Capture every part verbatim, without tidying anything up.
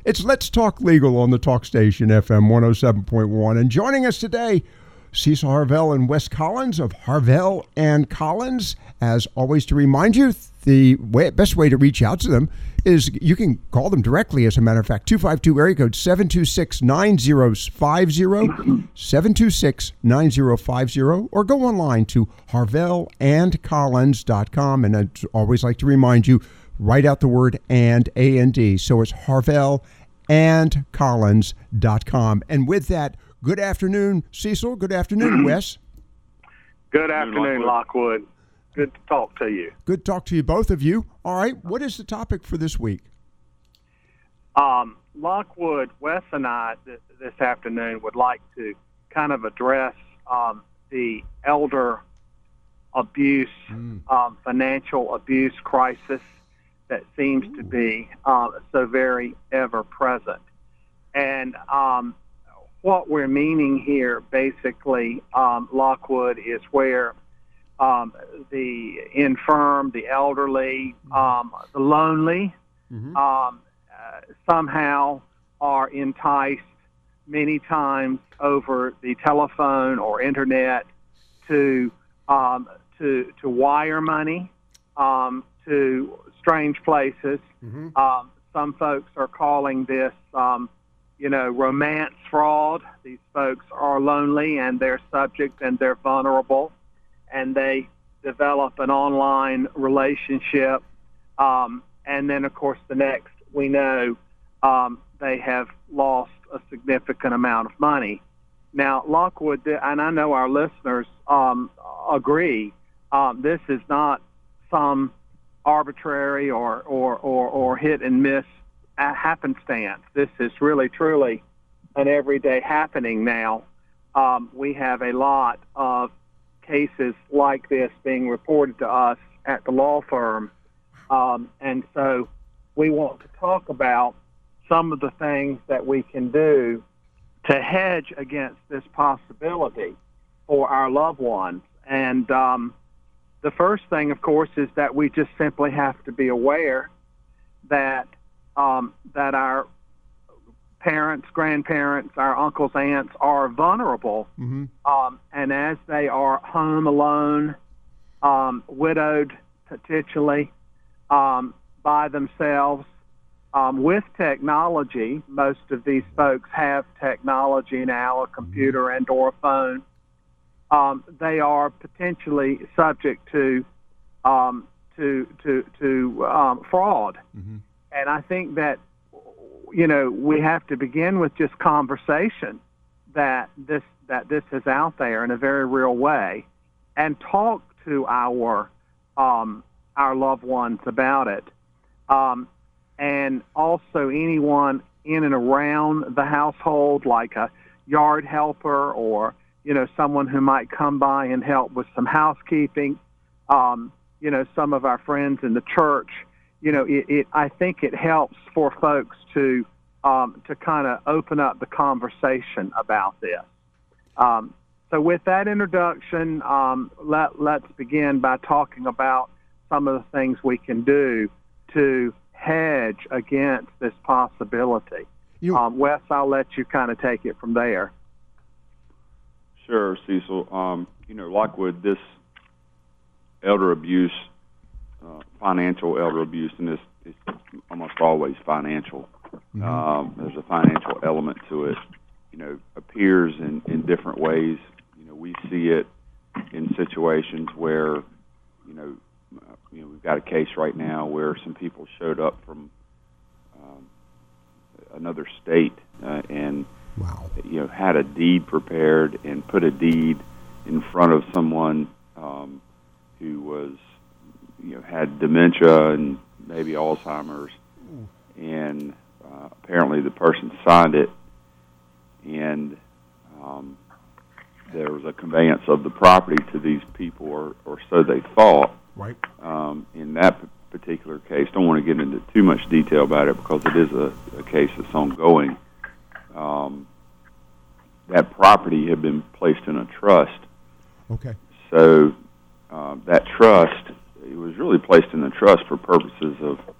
It's Let's Talk Legal on the Talk Station, F M one oh seven point one. And joining us today, Cecil Harvell and Wes Collins of Harvell and Collins. As always, to remind you, the way, best way to reach out to them is you can call them directly, as a matter of fact, two five two area code seven two six, nine zero five zero, seven two six, nine zero five zero, or go online to harvell and collins dot com. And I'd always like to remind you, write out the word and, A N D. So it's harvell and collins dot com. And with that, good afternoon, Cecil. Good afternoon, Wes. Good afternoon, Lockwood. Good to talk to you. Good to talk to you, both of you. All right, what is the topic for this week? Um, Lockwood, Wes and I th- this afternoon would like to kind of address um, the elder abuse, mm. um, financial abuse crisis that seems Ooh. to be uh, so very ever-present. And um, what we're meaning here, basically, um, Lockwood, is where Um, the infirm, the elderly, um, the lonely, mm-hmm. um, uh, somehow are enticed many times over the telephone or internet to um, to to wire money um, to strange places. Mm-hmm. Um, some folks are calling this, um, you know, romance fraud. These folks are lonely and they're subject and they're vulnerable, and they develop an online relationship. Um, and then, of course, the next we know um, they have lost a significant amount of money. Now, Lockwood, and I know our listeners um, agree, um, this is not some arbitrary or, or, or, or hit and miss happenstance. This is really, truly an everyday happening now. Um, we have a lot of cases like this being reported to us at the law firm. Um, and so we want to talk about some of the things that we can do to hedge against this possibility for our loved ones. And um, the first thing, of course, is that we just simply have to be aware that um, that our parents, grandparents, our uncles, aunts are vulnerable. Mm-hmm. Um, and as they are home alone, um, widowed potentially, um, by themselves, um, with technology, most of these folks have technology now, a computer and or a phone, um, they are potentially subject to um, to to, to um, fraud. Mm-hmm. And I think that you know, we have to begin with just conversation that this that this is out there in a very real way, and talk to our um, our loved ones about it, um, and also anyone in and around the household, like a yard helper or you know someone who might come by and help with some housekeeping. Um, you know, some of our friends in the church. You know, it, it, I think it helps for folks to um, to kind of open up the conversation about this. Um, so with that introduction, um, let, let's begin by talking about some of the things we can do to hedge against this possibility. You, um, Wes, I'll let you kind of take it from there. Sure, Cecil. Um, you know, Lockwood, this elder abuse, Uh, financial elder abuse, and it's, it's almost always financial. Mm-hmm. Um, there's a financial element to it. You know, appears in, in different ways. You know, we see it in situations where, you know, uh, you know, we've got a case right now where some people showed up from um, another state uh, and wow. you know had a deed prepared and put a deed in front of someone um, who was. You know, had dementia and maybe Alzheimer's, and uh, apparently the person signed it, and um, there was a conveyance of the property to these people, or, or so they thought. Right. Um, in that p- particular case, don't want to get into too much detail about it because it is a, a case that's ongoing. Um, that property had been placed in a trust. Okay. So uh, that trust. It was really placed in the trust for purposes of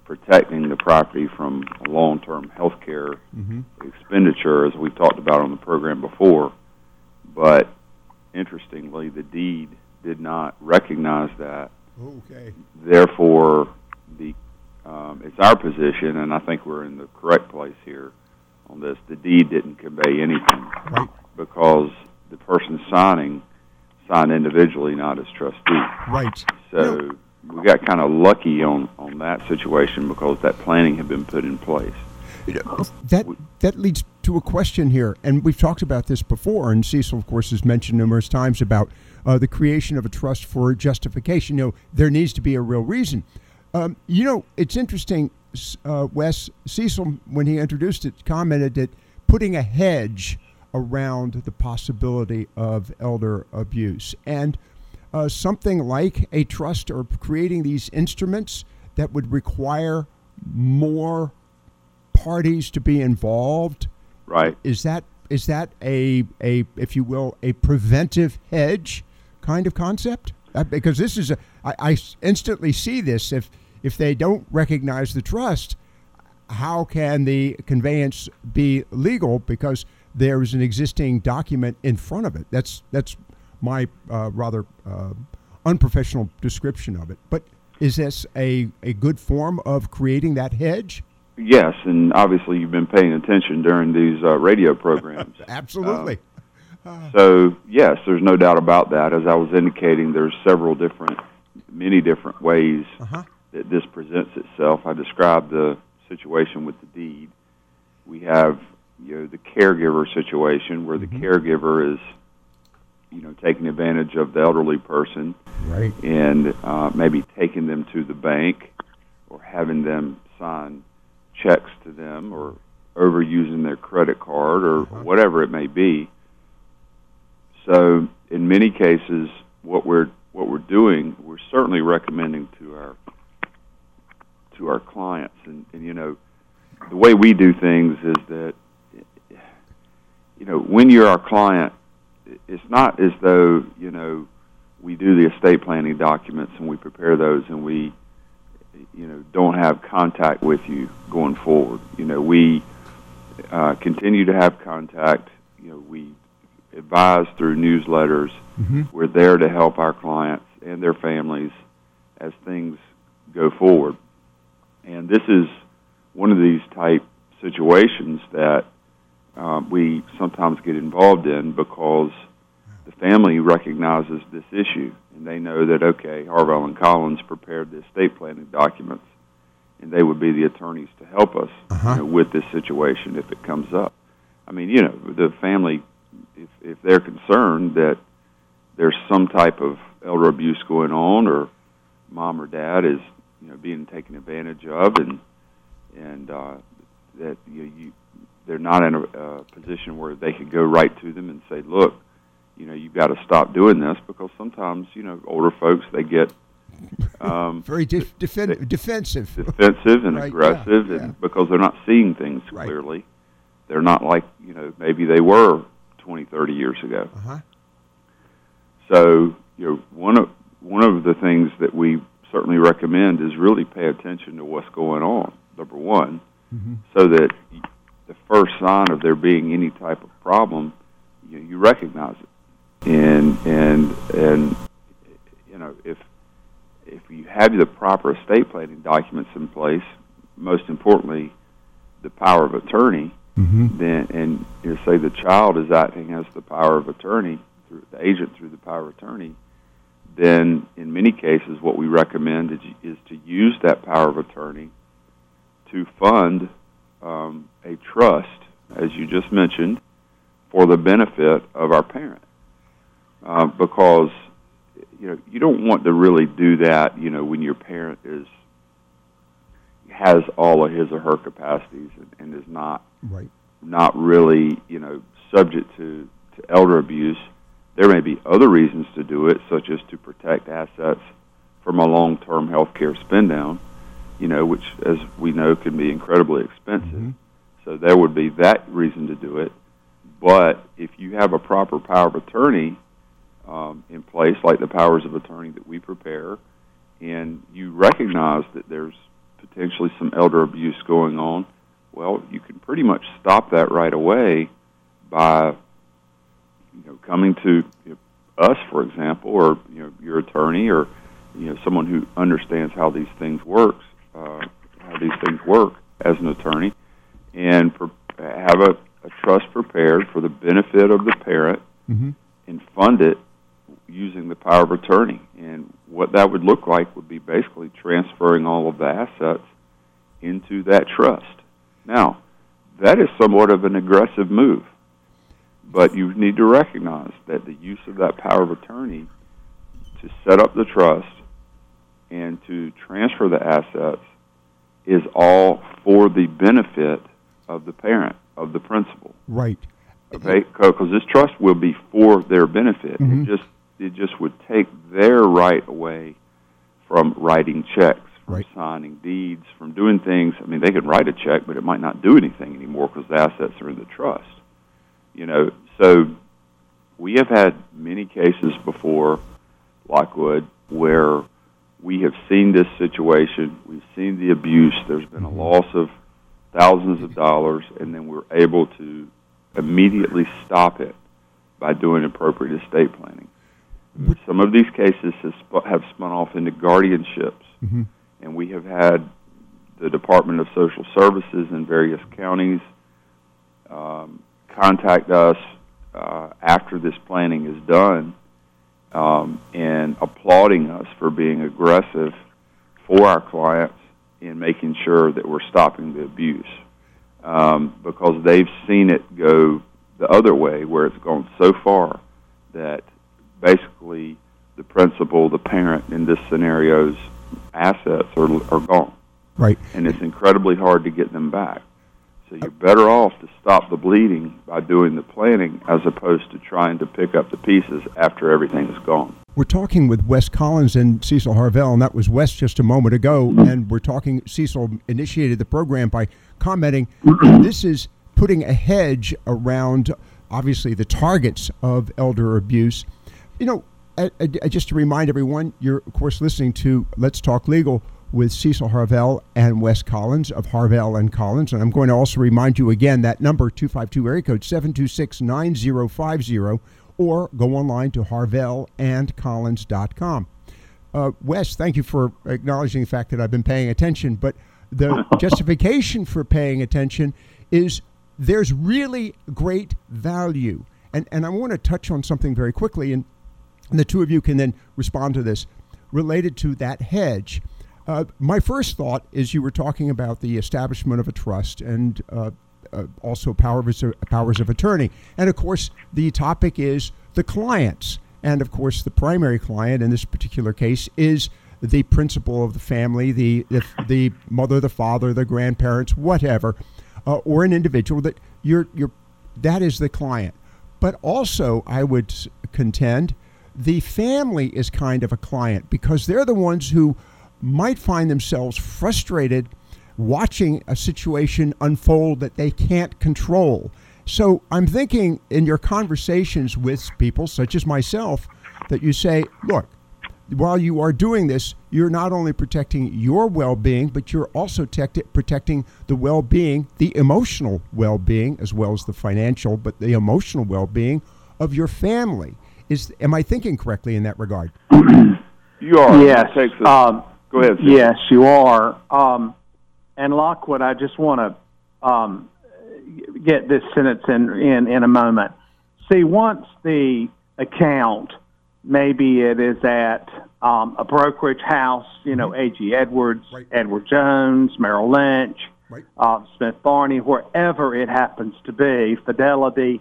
protecting the property from a long-term health care Mm-hmm. expenditure, as we've talked about on the program before. But interestingly, the deed did not recognize that. Okay. Therefore, the um, it's our position, and I think we're in the correct place here on this. The deed didn't convey anything, Right. because the person signing signed individually, not as trustee. Right. So You know, we got kind of lucky on, on that situation because that planning had been put in place. You know, that that leads to a question here, and we've talked about this before, and Cecil, of course, has mentioned numerous times about uh, the creation of a trust for justification. You know, there needs to be a real reason. Um, you know, it's interesting, uh, Wes, Cecil, when he introduced it, commented that putting a hedge around the possibility of elder abuse, and uh, something like a trust or creating these instruments that would require more parties to be involved. Right. Is that is that a a if you will a preventive hedge kind of concept? Uh, because this is a I, I instantly see this. If if they don't recognize the trust, how can the conveyance be legal? Because there is an existing document in front of it. That's that's my uh, rather uh, unprofessional description of it. But is this a a good form of creating that hedge? Yes, and obviously you've been paying attention during these uh, radio programs. Absolutely. Uh, so, yes, there's no doubt about that. As I was indicating, there's several different, many different ways Uh-huh. that this presents itself. I described the situation with the deed. We have, you know, the caregiver situation where the Mhm. caregiver is, you know, taking advantage of the elderly person Right. and uh, maybe taking them to the bank or having them sign checks to them or overusing their credit card or Uh-huh. whatever it may be. So in many cases, what we're what we're doing, we're certainly recommending to our to our clients, and, and you know, the way we do things is that, you know, when you're our client, it's not as though, you know, we do the estate planning documents and we prepare those and we, you know, don't have contact with you going forward. You know, we uh, continue to have contact. You know, we advise through newsletters. Mm-hmm. We're there to help our clients and their families as things go forward. And this is one of these type situations that uh, we sometimes get involved in because the family recognizes this issue, and they know that, okay, Harvell and Collins prepared the estate planning documents, and they would be the attorneys to help us Uh-huh. you know, with this situation if it comes up. I mean, you know, the family, if, if they're concerned that there's some type of elder abuse going on or mom or dad is, you know, being taken advantage of and and uh, that you, you they're not in a uh, position where they could go right to them and say, look, you know, you've got to stop doing this, because sometimes, you know, older folks, they get um, Very def- defen- defensive. defensive and Right, aggressive, yeah, and yeah. because they're not seeing things Right. clearly. They're not like, you know, maybe they were twenty, thirty years ago. Uh-huh. So, you know, one of one of the things that we certainly recommend is really pay attention to what's going on, number one, Mm-hmm. so that the first sign of there being any type of problem, you know, you recognize it. And and and you know, if if you have the proper estate planning documents in place, most importantly, the power of attorney, Mm-hmm. then and you know, say the child is acting as the power of attorney, through the agent through the power of attorney, then in many cases what we recommend is, is to use that power of attorney to fund um, a trust, as you just mentioned, for the benefit of our parent. Uh, because, you know, you don't want to really do that, you know, when your parent is has all of his or her capacities and, and is not Right. not really, you know, subject to, to elder abuse. There may be other reasons to do it, such as to protect assets from a long-term health care spend-down, you know, which, as we know, can be incredibly expensive. Mm-hmm. So there would be that reason to do it. But if you have a proper power of attorney um, in place, like the powers of attorney that we prepare, and you recognize that there's potentially some elder abuse going on, well, you can pretty much stop that right away by, you know, coming to you know, us, for example, or you know, your attorney, or you know, someone who understands how these things works, uh, how these things work as an attorney, and pre- have a, a trust prepared for the benefit of the parent, mm-hmm. and fund it using the power of attorney. And what that would look like would be basically transferring all of the assets into that trust. Now, that is somewhat of an aggressive move, but you need to recognize that the use of that power of attorney to set up the trust and to transfer the assets is all for the benefit of the parent, of the principal. Right. Okay, because this trust will be for their benefit. Mm-hmm. It just it just would take their right away from writing checks, from right. signing deeds, from doing things. I mean, they could write a check, but it might not do anything anymore because the assets are in the trust. You know, so we have had many cases before, Lockwood, where we have seen this situation. We've seen the abuse. There's been a loss of thousands of dollars, and then we're able to immediately stop it by doing appropriate estate planning. Some of these cases have, sp- have spun off into guardianships, mm-hmm. and we have had the Department of Social Services in various counties um, contact us uh, after this planning is done, um, and applauding us for being aggressive for our clients in making sure that we're stopping the abuse, um, because they've seen it go the other way, where it's gone so far that basically the principal, the parent in this scenario's assets are are gone. Right. And it's incredibly hard to get them back. So you're better off to stop the bleeding by doing the planning as opposed to trying to pick up the pieces after everything is gone. We're talking with Wes Collins and Cecil Harvell, and that was Wes just a moment ago. Mm-hmm. And we're talking, Cecil initiated the program by commenting, this is putting a hedge around, obviously, the targets of elder abuse. You know, I, I, just to remind everyone, you're, of course, listening to Let's Talk Legal with Cecil Harvell and Wes Collins of Harvell and Collins. And I'm going to also remind you again, that number, two five two, area code seven two six, nine zero five zero, or go online to harvell and collins dot com. Uh, Wes, thank you for acknowledging the fact that I've been paying attention, but the justification for paying attention is there's really great value. And, and I want to touch on something very quickly, and, and the two of you can then respond to this, related to that hedge. Uh, my first thought is you were talking about the establishment of a trust and uh, uh, also powers of, powers of attorney. And, of course, the topic is the clients. And, of course, the primary client in this particular case is the principal of the family, the the, the mother, the father, the grandparents, whatever, uh, or an individual that you're you're that is the client. But also, I would contend, the family is kind of a client because they're the ones who might find themselves frustrated watching a situation unfold that they can't control. So I'm thinking in your conversations with people such as myself that you say, look, while you are doing this, you're not only protecting your well-being, but you're also te- protecting the well-being, the emotional well-being, as well as the financial, but the emotional well-being of your family. Is am I thinking correctly in that regard? You are. Yes. Um, Go ahead, Steve. Yes, you are. Um, and Lockwood, I just want to um, get this sentence in, in in a moment. See, once the account, maybe it is at um, a brokerage house, you know, A G Edwards, right. Edward Jones, Merrill Lynch, right. uh, Smith Barney, wherever it happens to be, Fidelity,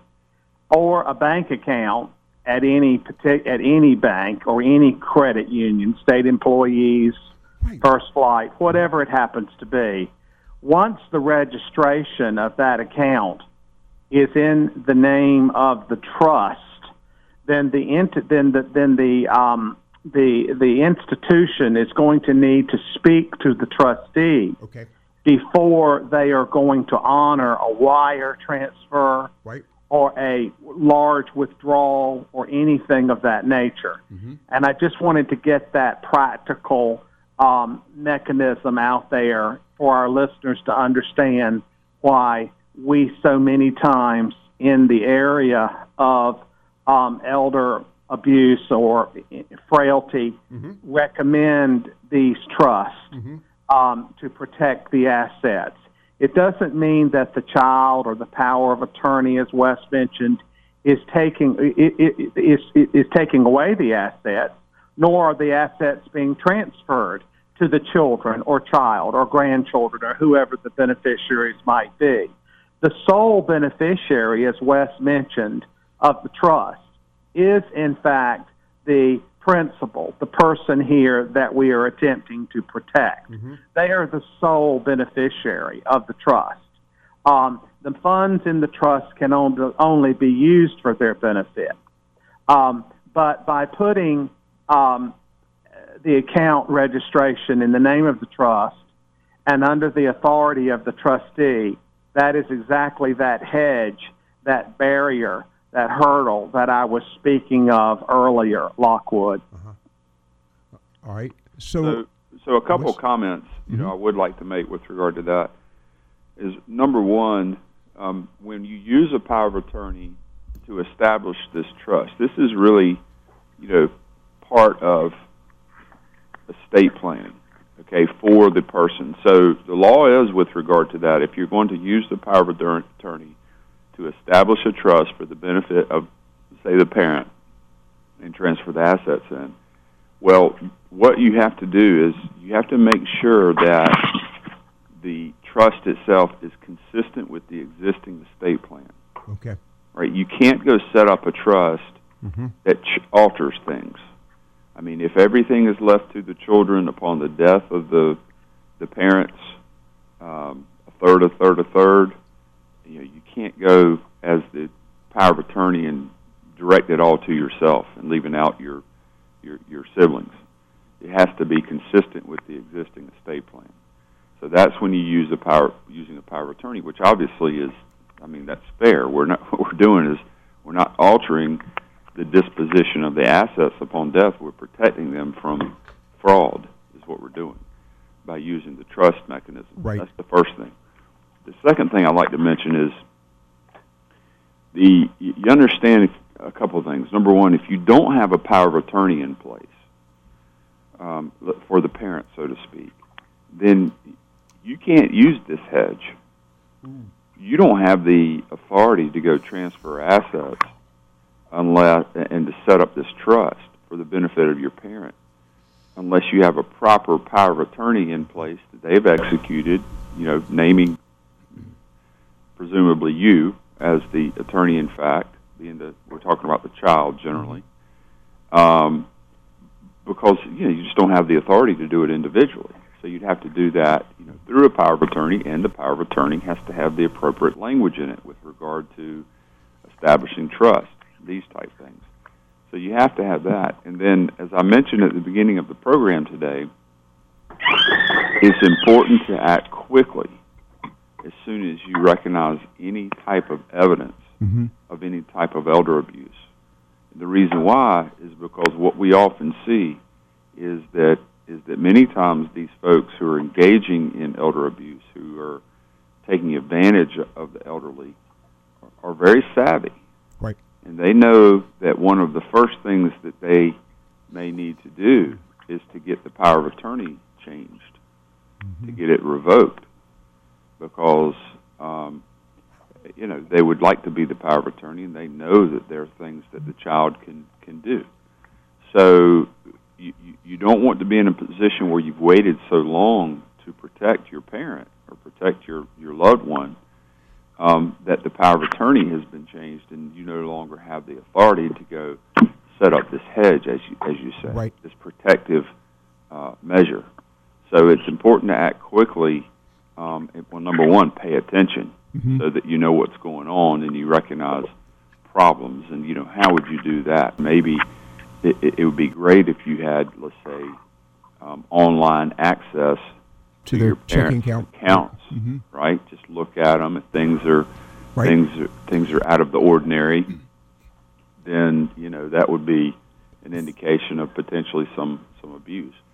or a bank account at any partic- at any bank or any credit union, state employees, right. First Flight, whatever it happens to be. Once the registration of that account is in the name of the trust, then the ent- then the then the um, the the institution is going to need to speak to the trustee okay. before they are going to honor a wire transfer, right. or a large withdrawal or anything of that nature. Mm-hmm. And I just wanted to get that practical um, mechanism out there for our listeners to understand why we so many times in the area of um, elder abuse or frailty mm-hmm. recommend these trusts mm-hmm. um, to protect the assets. It doesn't mean that the child or the power of attorney, as Wes mentioned, is taking it, it, is, is taking away the assets, nor are the assets being transferred to the children or child or grandchildren or whoever the beneficiaries might be. The sole beneficiary, as Wes mentioned, of the trust is, in fact, the principal, the person here that we are attempting to protect. Mm-hmm. They are the sole beneficiary of the trust. Um, the funds in the trust can only be used for their benefit. Um, but by putting um, the account registration in the name of the trust and under the authority of the trustee, that is exactly that hedge, that barrier, that hurdle that I was speaking of earlier, Lockwood. Uh-huh. All right. So, so, so a couple of comments, you mm-hmm. know, I would like to make with regard to that is, number one, um, when you use a power of attorney to establish this trust, this is really, you know, part of estate planning, okay, for the person. So the law is, with regard to that, if you're going to use the power of attorney to establish a trust for the benefit of, say, the parent and transfer the assets in, well, what you have to do is you have to make sure that the trust itself is consistent with the existing estate plan. Okay. Right? You can't go set up a trust mm-hmm. that ch- alters things. I mean, if everything is left to the children upon the death of the the parents, um, a third, a third, a third, you know, you can't go as the power of attorney and direct it all to yourself and leaving out your your, your siblings. It has to be consistent with the existing estate plan. So that's when you use the power, using a power of attorney, which obviously is, I mean, that's fair. We're not, what we're doing is we're not altering the disposition of the assets upon death. We're protecting them from fraud is what we're doing by using the trust mechanism. Right. That's the first thing. The second thing I'd like to mention is the you understand a couple of things. Number one, if you don't have a power of attorney in place um, for the parent, so to speak, then you can't use this hedge. Mm. You don't have the authority to go transfer assets unless and to set up this trust for the benefit of your parent, unless you have a proper power of attorney in place that they've executed, you know, naming presumably you as the attorney in fact, being the, we're talking about the child generally, um, because, you know, you just don't have the authority to do it individually. So you'd have to do that, you know, through a power of attorney, and the power of attorney has to have the appropriate language in it with regard to establishing trust, these type things. So you have to have that. And then, as I mentioned at the beginning of the program today, it's important to act quickly as soon as you recognize any type of evidence mm-hmm. of any type of elder abuse. And the reason why is because what we often see is that is that many times these folks who are engaging in elder abuse, who are taking advantage of the elderly, are, are very savvy. Right. And they know that one of the first things that they may need to do is to get the power of attorney changed, mm-hmm. to get it revoked, because, um, you know, they would like to be the power of attorney, and they know that there are things that the child can, can do. So you, you don't want to be in a position where you've waited so long to protect your parent or protect your, your loved one, um, that the power of attorney has been changed and you no longer have the authority to go set up this hedge, as you, as you say, right. this protective uh, measure. So it's important to act quickly. Um, well, number one, pay attention mm-hmm. so that you know what's going on and you recognize problems. And, you know, how would you do that? Maybe it, it, it would be great if you had, let's say, um, online access to, to their your checking account. accounts, mm-hmm. right? Just look at them. If things are right. things are, things are out of the ordinary, then, you know, that would be an indication of potentially some, some abuse.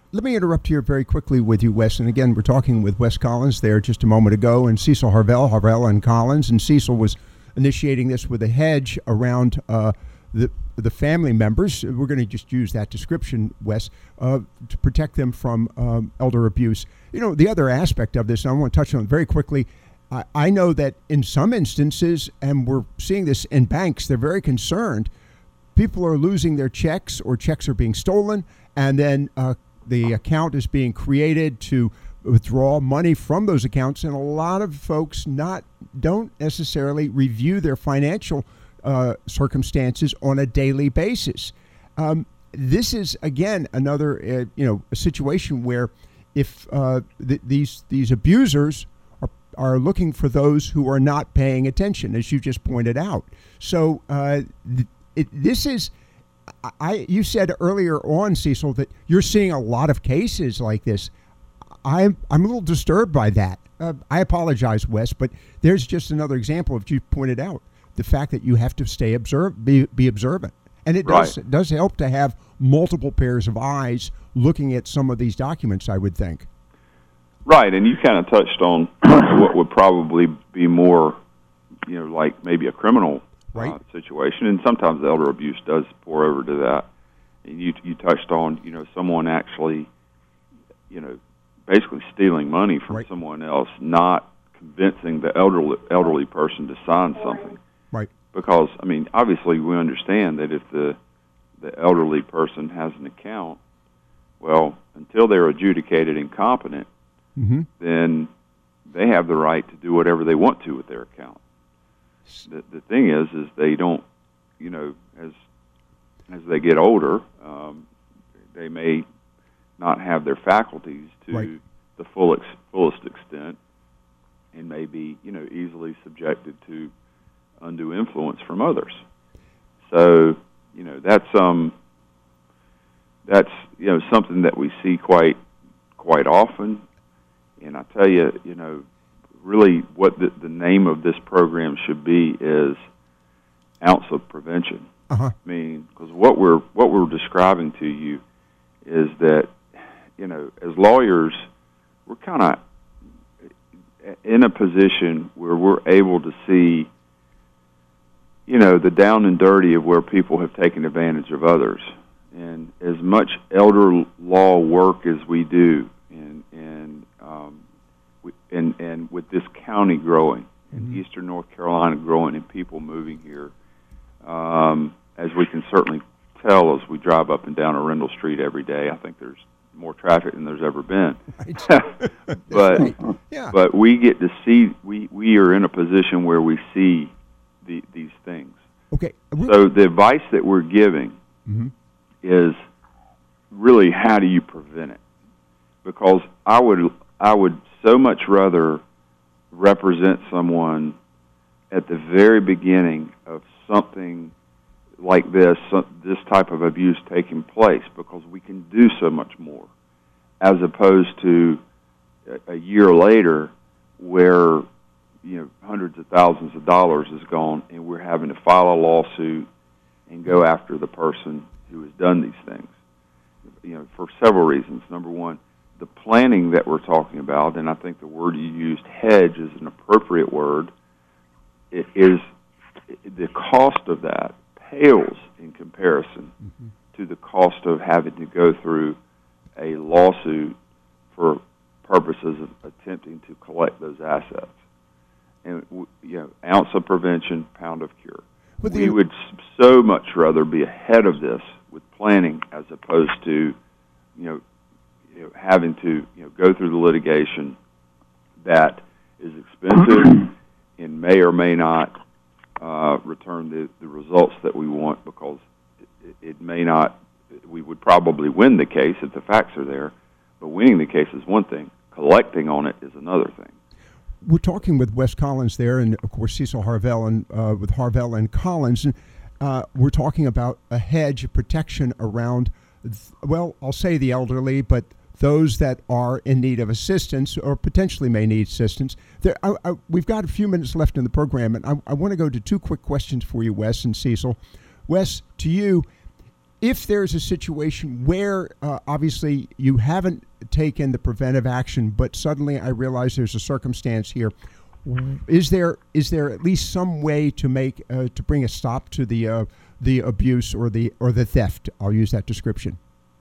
let me interrupt here very quickly with you, Wes. And again, we're talking with Wes Collins there just a moment ago, and Cecil Harvell, Harvell and Collins. And Cecil was initiating this with a hedge around uh, the the family members. We're going to just use that description, Wes, uh, to protect them from um, elder abuse. You know, the other aspect of this, and I want to touch on it very quickly. I, I know that in some instances, and we're seeing this in banks, they're very concerned. People are losing their checks, or checks are being stolen, and then uh, the account is being created to withdraw money from those accounts. And a lot of folks not don't necessarily review their financial uh, circumstances on a daily basis. Um, this is again another uh, you know a situation where if uh, th- these these abusers are are looking for those who are not paying attention, as you just pointed out. So uh, th- it, this is. I, you said earlier on, Cecil, that you're seeing a lot of cases like this. I'm I'm a little disturbed by that. Uh, I apologize, Wes, but there's just another example of you pointed out the fact that you have to stay observe, be be observant, and it does Right. it does help to have multiple pairs of eyes looking at some of these documents, I would think. Right, and you kind of touched on what would probably be more, you know, like maybe a criminal Right. uh, situation, and sometimes elder abuse does pour over to that. And you you touched on, you know, someone actually, you know, basically stealing money from Right. someone else, not convincing the elderly elderly person to sign something. Right. Because I mean, obviously, we understand that if the the elderly person has an account, well, until they're adjudicated incompetent, Mm-hmm. then they have the right to do whatever they want to with their account. The, the thing is, is they don't, you know, as as they get older, um, they may not have their faculties to Right. the full ex, fullest extent, and may be, you know, easily subjected to undue influence from others. So, you know, that's um, that's you know something that we see quite quite often. And I tell you, you know, really what the, the name of this program should be is Ounce of Prevention. Uh-huh. I mean, because what we're what we're describing to you is that, you know, as lawyers, we're kind of in a position where we're able to see, you know, the down and dirty of where people have taken advantage of others. And as much elder law work as we do, and and um, we, and and with this county growing, and Mm-hmm. Eastern North Carolina growing, and people moving here, um, as we can certainly tell as we drive up and down Arundel Street every day, I think there's more traffic than there's ever been. Right. but Right. Yeah. but we get to see we we are in a position where we see the, these things. Okay. So the advice that we're giving Mm-hmm. is really how do you prevent it? Because I would I would so much rather represent someone at the very beginning of something like this, this type of abuse taking place, because we can do so much more, as opposed to a year later where, you know, hundreds of thousands of dollars is gone and we're having to file a lawsuit and go after the person who has done these things. You know, for several reasons. Number one, the planning that we're talking about, and I think the word you used, hedge, is an appropriate word. It is the cost of that pales in comparison mm-hmm. to the cost of having to go through a lawsuit for purposes of attempting to collect those assets. And, you know, ounce of prevention, pound of cure. But we would so much rather be ahead of this with planning as opposed to, you know, you know having to, you know, go through the litigation that is expensive and may or may not uh, return the, the results that we want, because it, it may not. We would probably win the case if the facts are there, but winning the case is one thing. Collecting on it is another thing. We're talking with Wes Collins there, and of course Cecil Harvell, and uh, with Harvell and Collins. And, uh, we're talking about a hedge of protection around, th- well, I'll say the elderly, but those that are in need of assistance or potentially may need assistance. There, I, I, we've got a few minutes left in the program, and I, I want to go to two quick questions for you, Wes and Cecil. Wes, to you, if there's a situation where uh, obviously you haven't taken the preventive action, but suddenly I realize there's a circumstance here, is there is there at least some way to make uh, to bring a stop to the uh, the abuse or the or the theft? I'll use that description.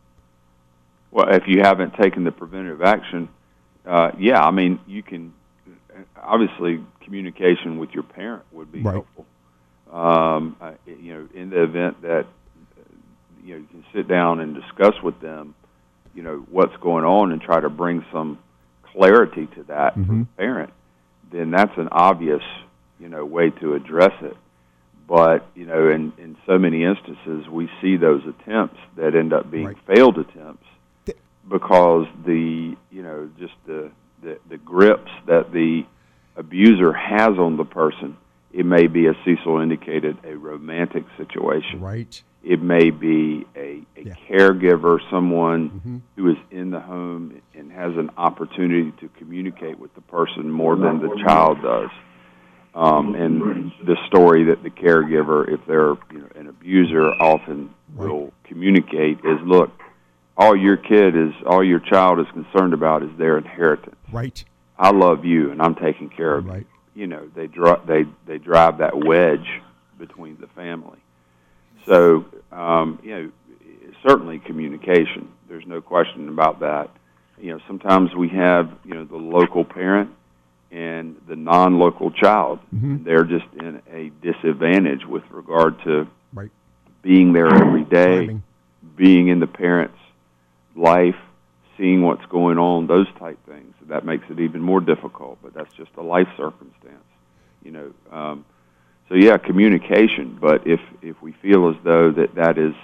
Well, if you haven't taken the preventative action, uh, yeah, I mean, you can, obviously, communication with your parent would be right. helpful. Um, uh, you know, in the event that, you know, you can sit down and discuss with them, you know, what's going on and try to bring some clarity to that mm-hmm. for the parent, then that's an obvious, you know, way to address it. But, you know, in, in so many instances, we see those attempts that end up being right. failed attempts because the, you know, just the, the, the grips that the abuser has on the person. It may be, as Cecil indicated, a romantic situation. Right. It may be a, a yeah. caregiver, someone mm-hmm. who is in the home and has an opportunity to communicate with the person more than the child does. Um, and the story that the caregiver, if they're you know, an abuser, often right. will communicate is, look, all your kid is, all your child is concerned about is their inheritance. Right. I love you, and I'm taking care of right. you. You know, they dri- they they drive that wedge between the family. So, um, you know, certainly communication. There's no question about that. You know, sometimes we have, you know, the local parent and the non-local child. Mm-hmm. They're just in a disadvantage with regard to right. being there every day, Timing. being in the parent's life, seeing what's going on, those type things. That makes it even more difficult, but that's just a life circumstance, you know. Um, so, yeah, communication, but if, if we feel as though that that is,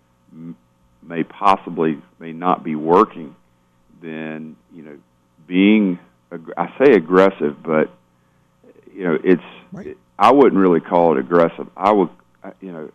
may possibly, may not be working, then, you know, being, I say aggressive, but, you know, it's, right. it, I wouldn't really call it aggressive. I would, you know,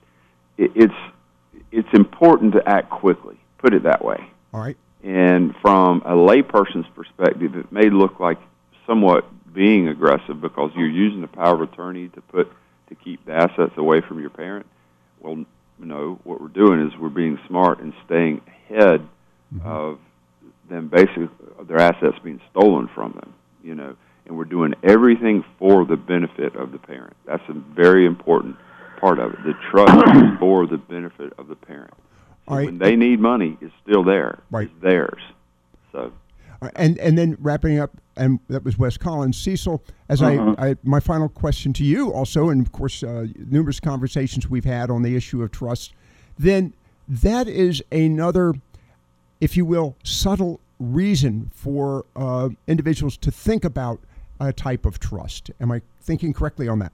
it, it's, it's important to act quickly, put it that way. All right. And from a layperson's perspective, it may look like somewhat being aggressive because you're using the power of attorney to put to keep the assets away from your parent. Well, no, what we're doing is we're being smart and staying ahead mm-hmm. of them basically their assets being stolen from them, you know, and we're doing everything for the benefit of the parent. That's a very important part of it. The trust is for the benefit of the parent. So right. when they need money, it's still there. Right. It's theirs. So, right. and and then wrapping up, and that was Wes Collins. Cecil, as uh-huh. I, I, my final question to you also, and of course, uh, numerous conversations we've had on the issue of trust, then that is another, if you will, subtle reason for uh, individuals to think about a type of trust. Am I thinking correctly on that?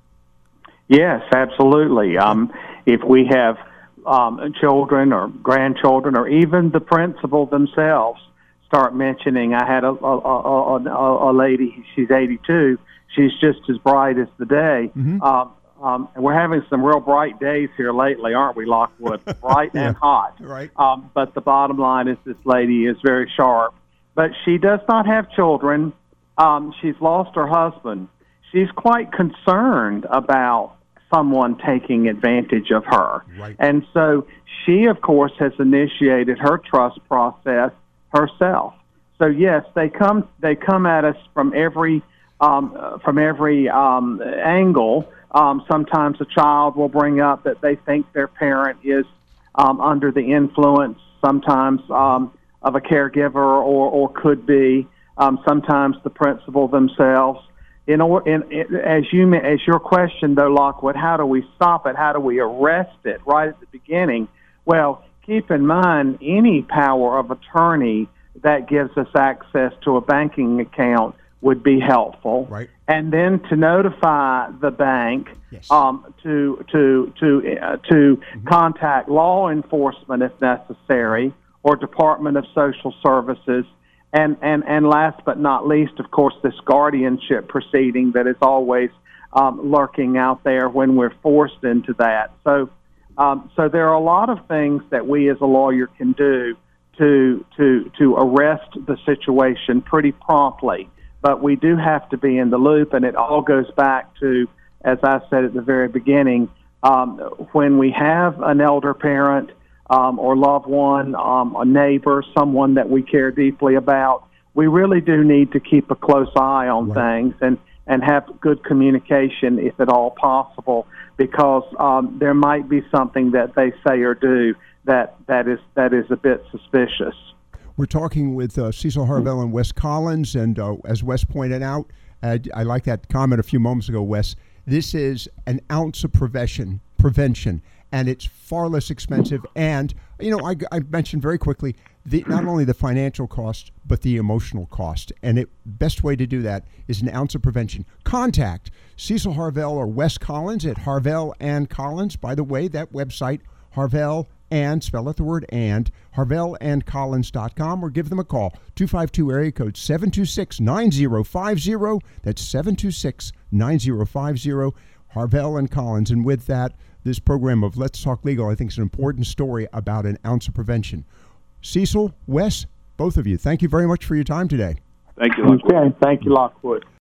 Yes, absolutely. Um, if we have Um, children or grandchildren or even the principal themselves start mentioning, I had a, a, a, a, a lady, she's eighty-two, she's just as bright as the day. Mm-hmm. Um, um, and we're having some real bright days here lately, aren't we, Lockwood? Bright yeah. and hot. Right. Um, but the bottom line is this lady is very sharp. But she does not have children. Um, she's lost her husband. She's quite concerned about someone taking advantage of her. Right. And so she, of course, has initiated her trust process herself. So yes, they come they come at us from every um, from every um, angle. Um, sometimes a child will bring up that they think their parent is um, under the influence, sometimes um, of a caregiver or, or could be, um, sometimes the principal themselves. In, in, in, as you as your question, though, Lockwood, how do we stop it? How do we arrest it right at the beginning? Well, keep in mind, any power of attorney that gives us access to a banking account would be helpful. Right. And then to notify the bank, yes. um, to to to uh, to mm-hmm. contact law enforcement if necessary, or Department of Social Services. And, and and last but not least, of course, this guardianship proceeding that is always um, lurking out there when we're forced into that. So, um, so there are a lot of things that we as a lawyer can do to to to arrest the situation pretty promptly. But we do have to be in the loop, and it all goes back to, as I said at the very beginning, um, when we have an elder parent um, or loved one, um, a neighbor, someone that we care deeply about, we really do need to keep a close eye on Right. things and, and have good communication if at all possible, because um, there might be something that they say or do that, that is that is a bit suspicious. We're talking with uh, Cecil Harvell and Wes Collins, and uh, as Wes pointed out, uh, I like that comment a few moments ago, Wes, this is an ounce of prevention, prevention, and it's far less expensive. And, you know, I, I mentioned very quickly, the, not only the financial cost, but the emotional cost. And the best way to do that is an ounce of prevention. Contact Cecil Harvell or Wes Collins at Harvell and Collins. By the way, that website, Harvell and, spell out the word and, harvell and collins dot com, or give them a call, two five two, area code seven two six, nine zero five zero. That's seven two six, nine zero five zero, Harvell and Collins. And with that, this program of Let's Talk Legal, I think, is an important story about an ounce of prevention. Cecil, Wes, both of you, thank you very much for your time today. Thank you, Lockwood. Okay, thank you, Lockwood.